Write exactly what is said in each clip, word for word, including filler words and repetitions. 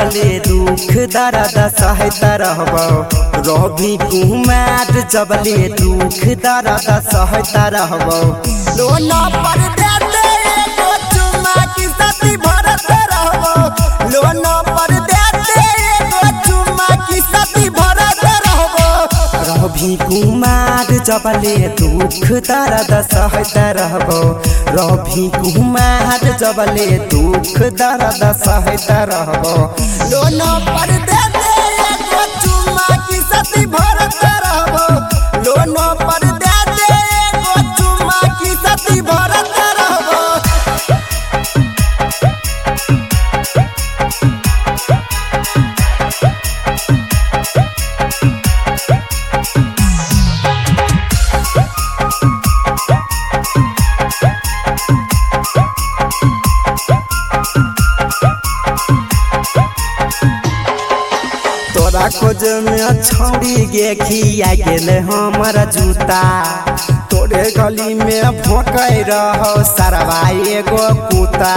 जबले दुख दर्द सहता रहबो रवि कुमार जबले दुख दर्द सहता रहबो लोन पर दे दे एगो चुमा की सती भरत रहबो लोन पर दे दे एगो चुमा की सती भरत रहबो रवि कुमार जबले दुख दर्द सहता रहबो रवि कुमार जबले दुख दर्द सहता रहबो लोन पर दे दे एगो चुमा की सती भरत रहबो लोन पर दे दे एगो चुमा की सती भरत रहबो तोरा खोज में छौड़ी गे खिया गेल हमर जूता तोरे गली में भोंकै रहो सरवा एगो कुत्ता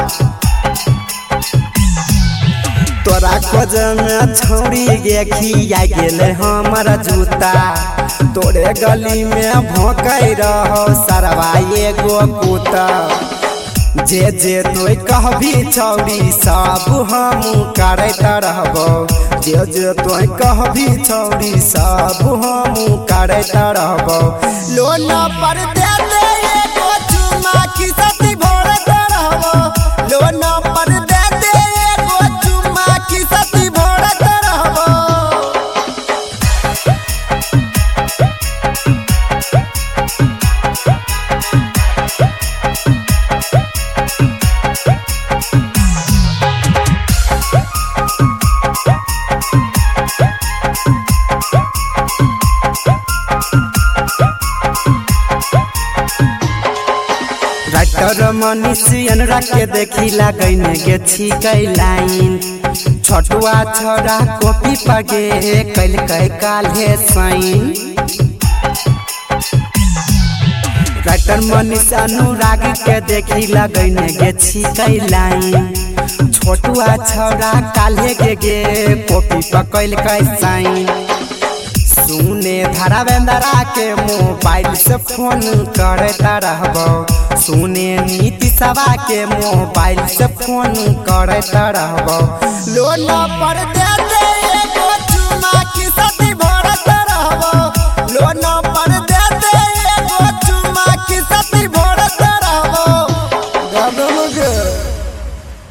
तोरा खोज में छौड़ी गे खिया गेल हमर जूता तोरे गली में भोंकै रहो सरवा एगो कुत्ता जे जे तोय कहबी छौड़ी सब हम करैत रहबो जे जे तोय कहबी छौड़ी सब हम करैत रहबो लोन पर दे दे एगो चुमा की सती भरत रहबो लोन पर दे दे एगो चुमा की सती भरत रहबो राइटर मनीषियन रखे देखी लगन गे छिकै लाइन छोटुआ छोरा कॉपी पर गे कैल कै काल्हे साइन राइटर मनीष अनुराग के देखी लगन गे छिकै लाइन छोटुआ छोरा काल्हे गे गे कॉपी पर कैल कै साइन सुने धरावेंद्रा के मोबाइल से फोन करता रहबो सुने नीति सभा के मोबाइल से फोन करता रहबो लोन पर दे